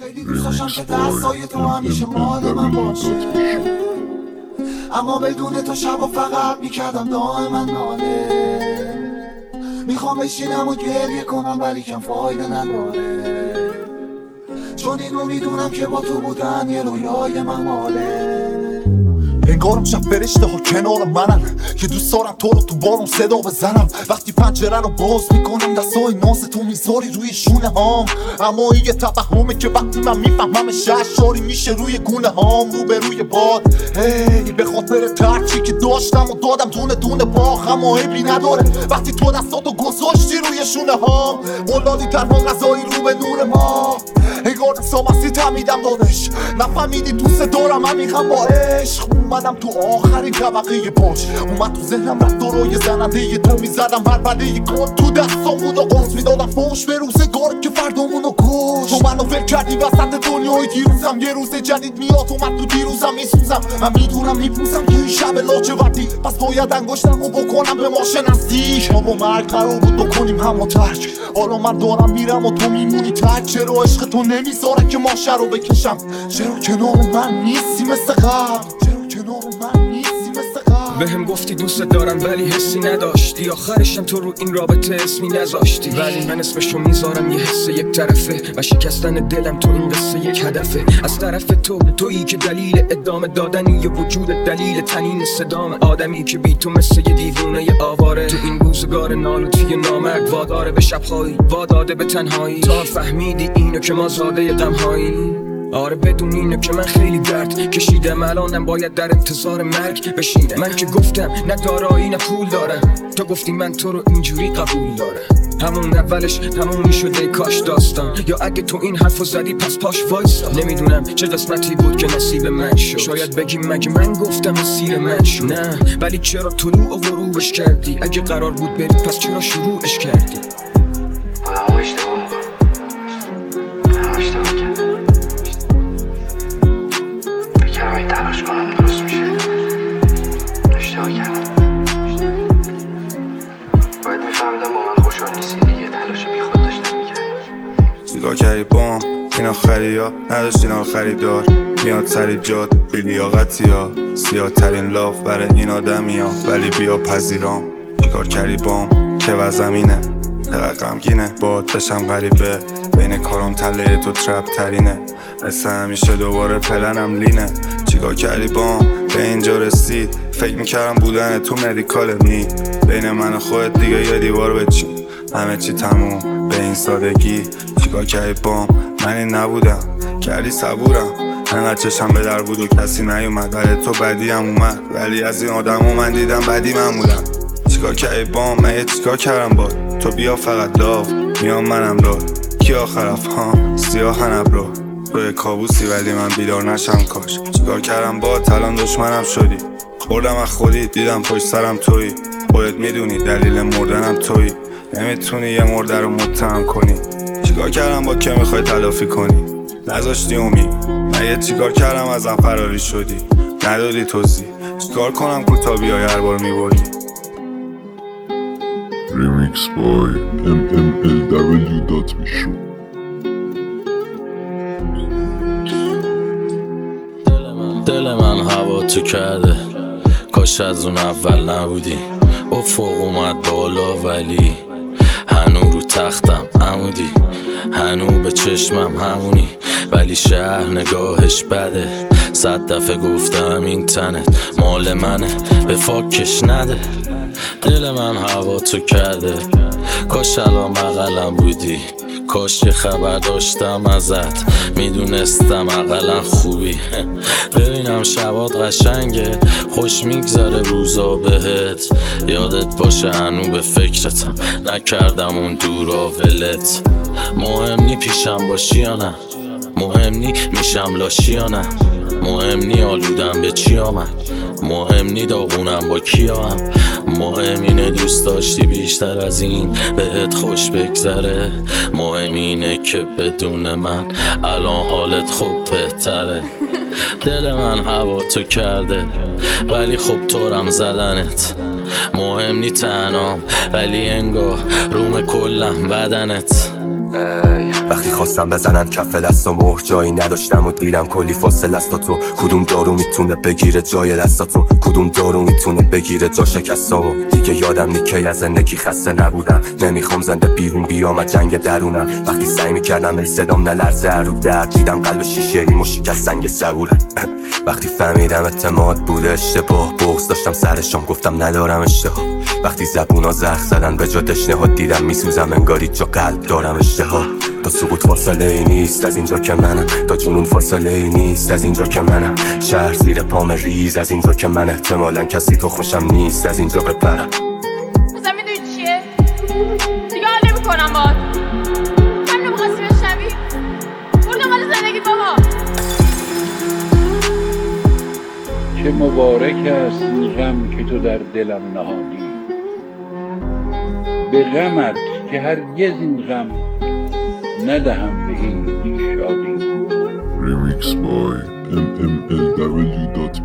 خیلی دوست داشتم که دستای تو همیشه مال من باشه، اما بدون تو شب و فقط میکردم دائما ناله. میخوام بشینم و گریه کنم ولی کم فایده نداره، چون اینو میدونم که با تو بودن یه رویای من ماله. انگارم شب فرشته ها کنار منن که دوست دارم تو رو تو بارون صدا بزنم. وقتی پنجره رو باز میکنم دستای ناز تو میذاری روی شونه هام، اما این یه توهمه که وقتی من میفهمم شهرشاری میشه روی گونه هام. رو به روی باد هی به خاطر ترچی که داشتم و دادم دونه دونه باخ، اما عیبی نداره وقتی تو دستاتو گذاشتی روی شونه هام. مولادی تنها غذایی رو به نور ما، انگار دستام از تمیدم دادش. نفهمیدی دوست دارم عمیقم با عشق. اومدم تو آخرین طبقه پاش، اومد تو ذهنم رفتارای زننده تو میزدم بربده کن تو دستامون و قرص میدادم فوش به روزگار که فردامونو کش. تو منو ول کردی وسط دنیای دیروزم، یه روز جدید میاد اومد تو دیروزم میسوزم. من میدونم میپوزم که این شب لاچه وردی، پس باید انگشتمو بکنم به ما شناسی. ما با مرگ قرار بود بکنیم همو ترک، حالا من دارم میرم و تو میمونی تک. چرا عشق تو نمیذاره که ماشه رو بکشم؟ چرا کنار من نیستی مثل قبل؟ کنار من نیستی مثل قبل؟ بهم گفتی دوست دارم ولی حسی نداشتی، آخرشم تو رو این رابطه اسمی نذاشتی. ولی من اسمشو میذارم یه حس یک طرفه و شکستن دلم تو این قصه یک هدفه. از طرف تویی که دلیل ادامه دادنی یه وجود دلیل تنین صدام آدمی که بی تو مثل یه دیوونه یه آواره. تو این روزگار نالوتی نامرد واداره به شبهایی، واداده به تنهایی. تا فهمیدی اینو که ما زاده غمهایی. آره بدون اینو که من خیلی درد کشیدم، الانم باید در انتظار مرگ بشینم. من که گفتم نه دارایی نه پول دارم، تو گفتی من تو رو اینجوری قبول دارم. همون اولش تموم میشده کاش داستان، یا اگه تو این حرفو زدی پس پاش وایسا. نمیدونم چه قسمتی بود که نصیب من شد، شاید بگیم مگه من گفتم مسیر من شد. نه ولی چرا طلوع و غروبش کردی؟ اگه قرار بود بری پس چرا شروعش کردی؟ تلاش کنم درست میشه، اشتباه کردم. باید میفهمیدم با من خوشحال نیستی دیگه، تلاش بی خود داشتم میکردم. سیگار کردی بام این آخری ها نداشت این خریدار، میاد سری جاد بی لیاقتی ها، سیاه ترین لاف برای این آدمی ها ولی بیا پذیرام. چیکار کردی بام که وزمینه دقیق غمگینه، باد بشم غریبه بین کارم تله تو ترپ ترینه. مثل همیشه دوباره پلنم لینه. چیکار کردی بام به اینجا رسید؟ فکر میکردم بودن تو مدیکاله می بین من و خودت دیگه یه دیوار بچین، همه چی تموم به این سادگی. چیکار کردی بام من این نبودم، کردی صبورم انقدر چشم به در بود و کسی نیومد. ولی تو بدی هم اومد، ولی از این آدمو من دیدم بدی من بودم. چیکار کردی بام من چیکار کردم باد؟ تو بیا فقط لاو میام منم لاد، کی آخرف ها سیاه نبرو توی کابوسی ولی من بیدار نشم کاش. چیکار کردم با الان دشمنم شدی، خوردم از خودی دیدم پشت سرم تویی. خودت میدونی دلیل مردنم تویی، نمیتونی یه مرده رو متهم کنی. چیکار کردم با که میخوای تلافی کنی؟ نذاشتی امید من چیکار کردم ازم فراری شدی، ندادی توضیح. چیکار کنم کوتا بیای هر بار میبری؟ Remix by mmlw.show. دل من هوا تو کرده، کاش از اون اول نبودی. افق اومد بالا ولی هنو رو تختم عمودی، هنو به چشمم همونی ولی شهر نگاهش بده. 100 دفعه گفتم این تنت مال منه به فاکش نده. دل من هوا تو کرده، کاش الان بغلم بودی. کاش یه خبر داشتم ازت میدونستم اقلا خوبی. ببینم شبات قشنگه خوش میگذره روزا بهت، یادت باشه هنو به فکرتم نکردم اون دورا ولت. مهم نی پیشم باشی یا نه، مهم نی میشم لاشی یا نه، مهم نی آلودم به چی آمد، مهم نی داغونم با کیام. مهم اینه دوست داشتی بیشتر از این بهت خوش بگذره. مهم اینه که بدون من الان حالت خوب بهتره. دل من هوا تو کرده ولی خب طورم زدنت. مهم نی تنام ولی انگار روم کلم بدنت. وقتی خواستم بزنن کف دستامو جایی نداشتم و دیدم کلی فاصله است تا تو. کدوم دارو میتونه بگیره جای دستاتو؟ کدوم دارو میتونه بگیره جا شکستامو؟ دیگه یادم نی که از زندگی خسته نبودم. نمیخوام زنده بیرون بیام از جنگ درونم. وقتی سعی میکردم ال صدام نلرزه رو درد، دیدم قلب شیشه ایمو شکست سنگ صبورم. وقتی فهمیدم اعتماد بوده اشتباه، بغض داشتم سرشم گفتم ندارم اشتها. وقتی زبونا زخ زدن به جا تشنه ها، دیدم میسوزم انگاری جا قلب دارم اشتها. تا سقوط فاصله ای نیست از اینجا که منم، تا جنون فاصله ای نیست از اینجا که منم. شهر زیر پام ریز از اینجا که من احتمالاً کسی تو خوشم نیست از اینجا بپرم. مثلا میدونی چیه؟ دیگه حال نمی‌کنم باهات. همین رو می‌خواستی بشنوی؟ برو دنبال زندگی بابا. چه مبارک است این غم که تو در دلم نهادی، به غمت که هرگز این غم ندهم به هیچ شادی. Remix by mmlw.com